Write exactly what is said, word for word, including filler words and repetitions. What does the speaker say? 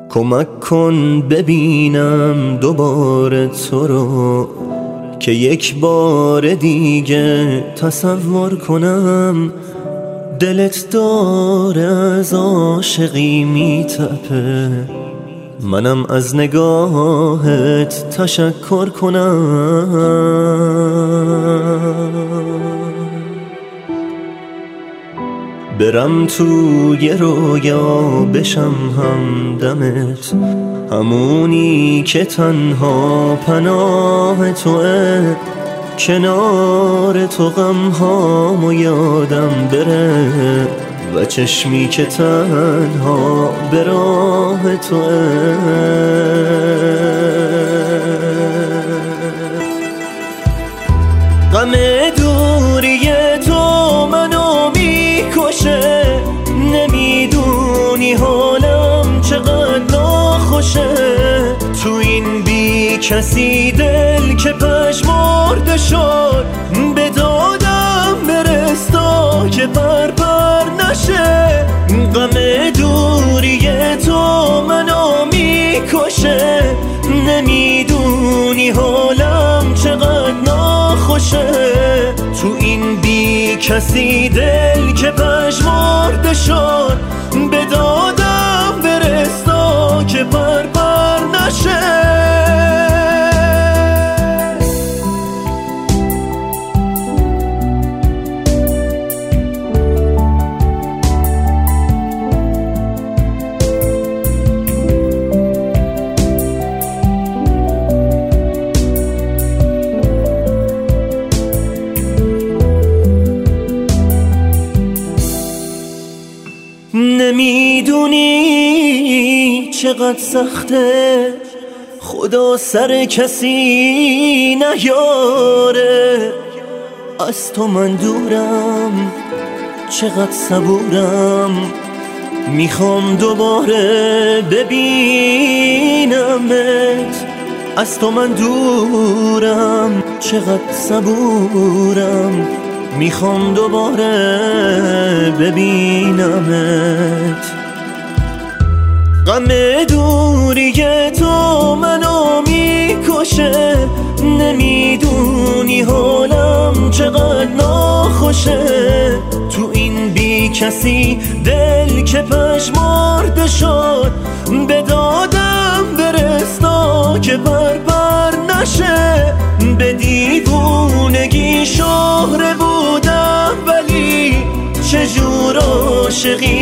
کمک کن ببینم دوباره تو رو، که یک بار دیگه تصور کنم دلت داره از عاشقی میتپه، منم از نگاهت تشکر کنم. برم توی رویا بشم همدمت، همونی که تنها پناه توه، کنار تو غمهامو یادم بره و چشمی که تنها به راه توه. غم دوری تو منو میکشه، نمیدونی حالم چقدر ناخوشه، تو این بی کسی دل که پژمرده شد، به دادم برستا که پر پر نشه. غم دوری تو منو میکشه، نمیدونی حالم چقدر ناخوشه، تو این بی کسی دل که پژمرده شد، به دادم برستا که پر پر نشه. نمیدونی چقدر سخته، خدا سر کسی نیاره، از تو من دورم چقدر صبورم، میخوام دوباره ببینمت، از تو من دورم چقدر صبورم، میخوام دوباره ببینمت. غم دوری تو منو میکشه، نمیدونی حالم چقدر ناخوشه، تو این بی کسی دل که پژمرده شد، به دادم برستا که پر پر نشه. به دیوونگی شهره بودم ولی چجور عاشقی